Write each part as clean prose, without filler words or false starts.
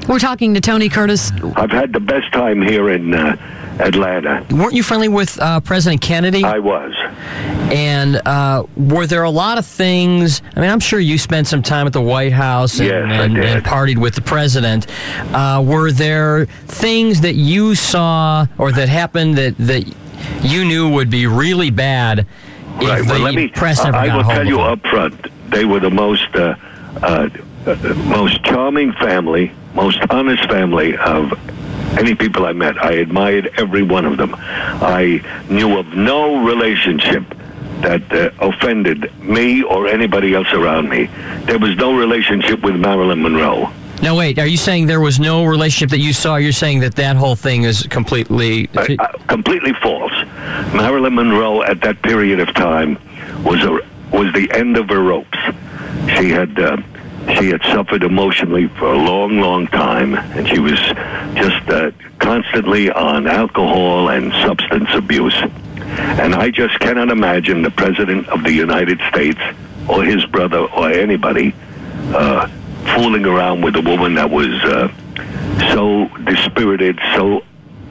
We're talking to Tony Curtis. I've had the best time here in Atlanta. Weren't you friendly with President Kennedy? I was. And were there a lot of things? I mean, I'm sure you spent some time at the White House and partied with the president. Were there things that you saw or that happened that you knew would be really bad if the press never got hold of them? I will tell you up front, they were the most charming family, most honest family of any people I met. I admired every one of them. I knew of no relationship that offended me or anybody else around me. There was no relationship with Marilyn Monroe. Now, wait, are you saying there was no relationship that you saw? You're saying that whole thing is completely... completely false. Marilyn Monroe, at that period of time, was the end of her ropes. She had suffered emotionally for a long, long time, and she was just constantly on alcohol and substance abuse. And I just cannot imagine the President of the United States or his brother or anybody fooling around with a woman that was so dispirited, so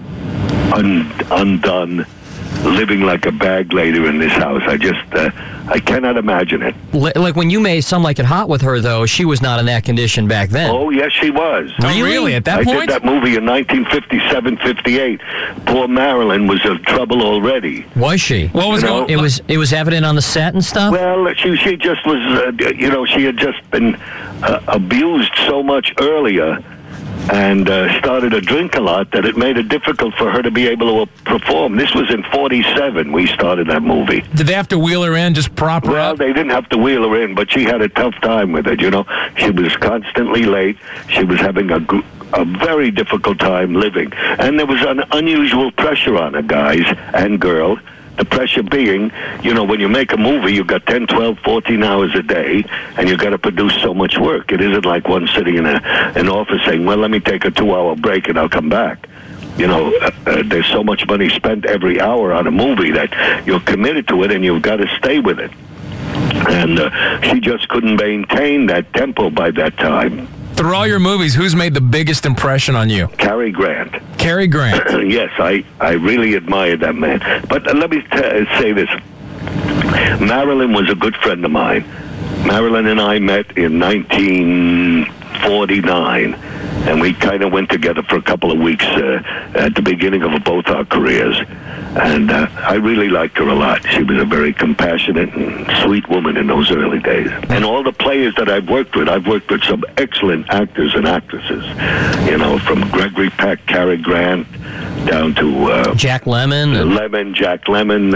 undone, living like a bag lady in this house. I cannot imagine it. Like when you made Some Like It Hot with her, though, she was not in that condition back then. Oh, yes, she was. Really? At that point? I did that movie in 1957-58. Poor Marilyn was in trouble already. Was she? What was going on? It was evident on the set and stuff? Well, she just was, she had just been abused so much earlier and started to drink a lot that it made it difficult for her to be able to perform. This was in 47 we started that movie. Did they have to wheel her in, just prop her Well, up? they didn't have to wheel her in, but she had a tough time with it, She was constantly late. She was having a very difficult time living. And there was an unusual pressure on her, guys and girl. The pressure being, when you make a movie, you've got 10, 12, 14 hours a day, and you've got to produce so much work. It isn't like one sitting in an office saying, well, let me take a 2-hour break and I'll come back. There's so much money spent every hour on a movie that you're committed to it and you've got to stay with it. And she just couldn't maintain that tempo by that time. Through all your movies, who's made the biggest impression on you? Cary Grant. Cary Grant. Yes, I really admired that man. But let me say this. Marilyn was a good friend of mine. Marilyn and I met in 1949, and we kind of went together for a couple of weeks at the beginning of both our careers. And I really liked her a lot. She was a very compassionate and sweet woman in those early days. And all the players that I've worked with some excellent actors and actresses. From Gregory Peck, Cary Grant, down to Jack Lemmon. Jack Lemmon,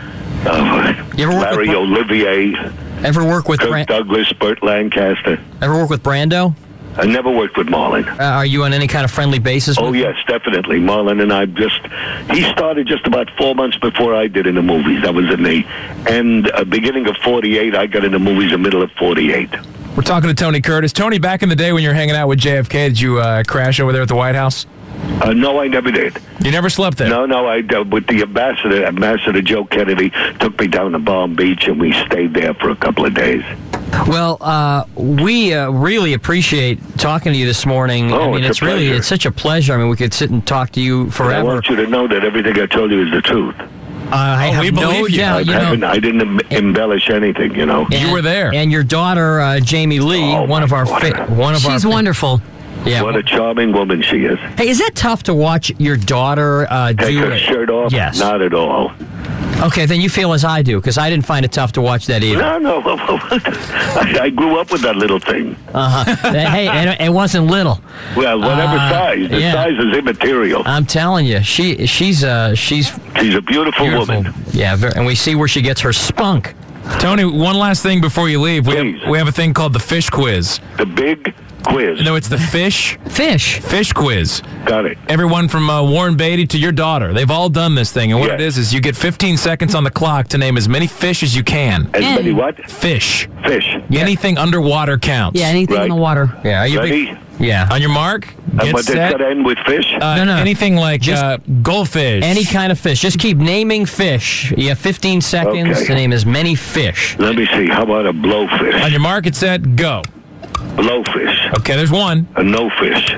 Larry Olivier. Ever work with Kirk Douglas, Burt Lancaster. Ever work with Brando? I never worked with Marlon. Are you on any kind of friendly basis with him? Yes, definitely. Marlon and I he started just about 4 months before I did in the movies. That was in the beginning of 48. I got in the movies in the middle of 48. We're talking to Tony Curtis. Tony, back in the day when you were hanging out with JFK, did you crash over there at the White House? No, I never did. You never slept there? No, I with the Ambassador Joe Kennedy took me down to Palm Beach, and we stayed there for a couple of days. Well, we really appreciate talking to you this morning. Oh, it's such a pleasure. I mean, we could sit and talk to you forever. And I want you to know that everything I told you is the truth. I have no doubt. I didn't embellish anything, You were there. And your daughter, Jamie Lee, She's wonderful. Yeah, what a charming woman she is. Hey, is that tough to watch your daughter take her shirt off? Yes. Not at all. Okay, then you feel as I do, because I didn't find it tough to watch that either. No. I grew up with that little thing. Hey, and it wasn't little. Well, whatever size. The size is immaterial. I'm telling you, she's a beautiful woman. Yeah, and we see where she gets her spunk. Tony, one last thing before you leave. We have a thing called the Fish Quiz. The big quiz. No, it's the Fish Quiz. Got it. Everyone from Warren Beatty to your daughter, they've all done this thing. And what it is you get 15 seconds on the clock to name as many fish as you can. As many what? Fish. Yeah. Anything underwater counts. Yeah, anything in the water. Yeah. Are you ready? Yeah. On your mark, get but set. Does that end with fish? No. Anything like goldfish. Any kind of fish. Just keep naming fish. You have 15 seconds to name as many fish. Let me see. How about a blowfish? On your mark, get set, go. Blowfish. Okay, there's one. A no fish.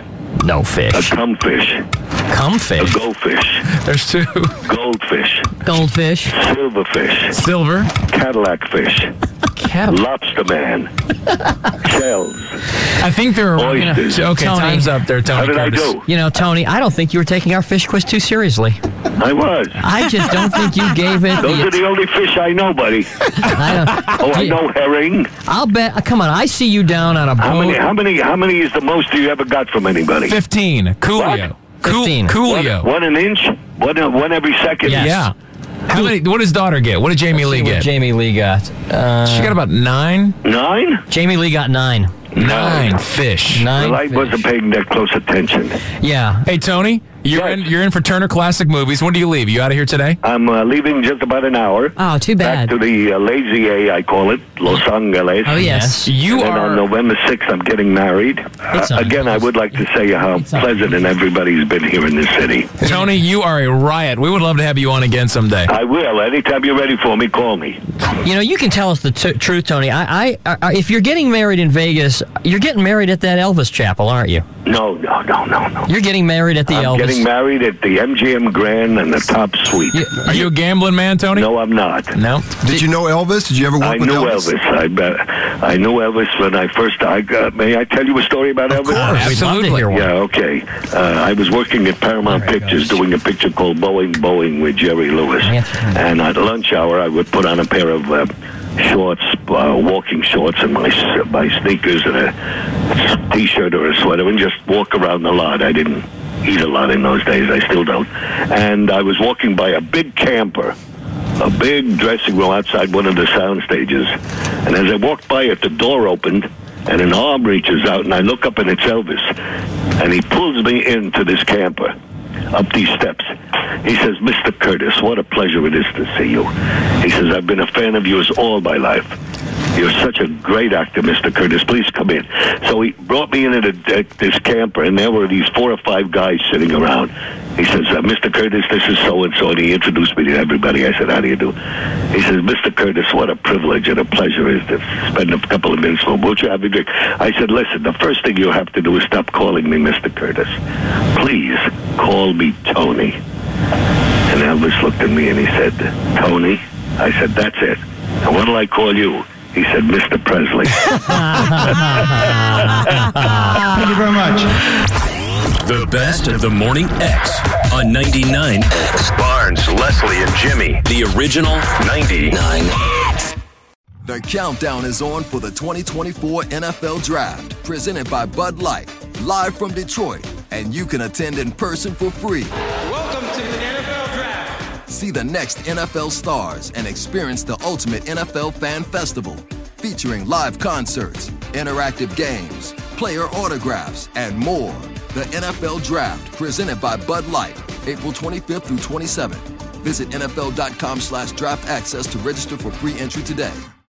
No fish. A cumfish. Cumfish? A goldfish. There's two. Goldfish. Goldfish. Silverfish. Silver. Cadillac fish. Lobster man. Shells. I think there are oysters. Okay, Tony. Time's up there, Tony. How did Curtis. I do? You know, Tony, I don't think you were taking our fish quiz too seriously. I was. I just don't think you gave it. Those are the only fish I know, buddy. I know herring. I'll bet. Come on, I see you down on a boat. How many is the most you ever got from anybody? 15. Coolio. 15. Coolio. One an inch? One every second? Yes. Yeah. How many? What does daughter get? What did Jamie Lee get? Jamie Lee got. She got about 9. 9? Jamie Lee got 9. 9 fish. 9 Well, I wasn't paying that close attention. Yeah. Hey, Tony, you're in for Turner Classic Movies. When do you leave? You out of here today? I'm leaving just about an hour. Oh, too bad. Back to the Lazy A, I call it, Los Angeles. Oh, yes. You And then on November 6th, I'm getting married. Again, I would like to say how pleasant and everybody's been here in this city. Tony, you are a riot. We would love to have you on again someday. I will. Anytime you're ready for me, call me. You know, you can tell us the truth, Tony. I if you're getting married in Vegas, you're getting married at that Elvis chapel, aren't you? No. You're getting married at the I'm Elvis. getting married at the MGM Grand and the top suite. Are you a gambling man, Tony? No, I'm not. No? Did you know Elvis? Did you ever work with Elvis? I bet. I knew Elvis when I first. May I tell you a story about Elvis? We'd love to hear one. Yeah, okay. I was working at Paramount Pictures doing a picture called Boeing with Jerry Lewis. And at lunch hour, I would put on a pair of shorts, walking shorts, and my sneakers and a T-shirt or a sweater, and just walk around the lot. I didn't eat a lot in those days. I still don't. And I was walking by a big camper, a big dressing room outside one of the sound stages. And as I walked by it, the door opened, and an arm reaches out, and I look up, and it's Elvis. And he pulls me into this camper, up these steps. He says, "Mr. Curtis, what a pleasure it is to see you." He says, "I've been a fan of yours all my life. You're such a great actor, Mr. Curtis. Please come in." So he brought me into this camper, and there were these 4 or 5 guys sitting around. He says, "Mr. Curtis, this is so-and-so," and he introduced me to everybody. I said, "How do you do?" He says, "Mr. Curtis, what a privilege and a pleasure it is to spend a couple of minutes with him. Won't you have a drink?" I said, "Listen, the first thing you have to do is stop calling me Mr. Curtis. Please call me Tony." And Elvis looked at me and he said, "Tony?" I said, "That's it. And what'll I call you?" He said, "Mr. Presley." Thank you very much. The best of the Morning X on 99X. Barnes, Leslie, and Jimmy. The original 99X. The countdown is on for the 2024 NFL Draft, presented by Bud Light, live from Detroit, and you can attend in person for free. Welcome to the NFL Draft. See the next NFL stars and experience the ultimate NFL fan festival, featuring live concerts, interactive games, player autographs, and more. The NFL Draft, presented by Bud Light, April 25th through 27th. Visit NFL.com/draft access to register for free entry today.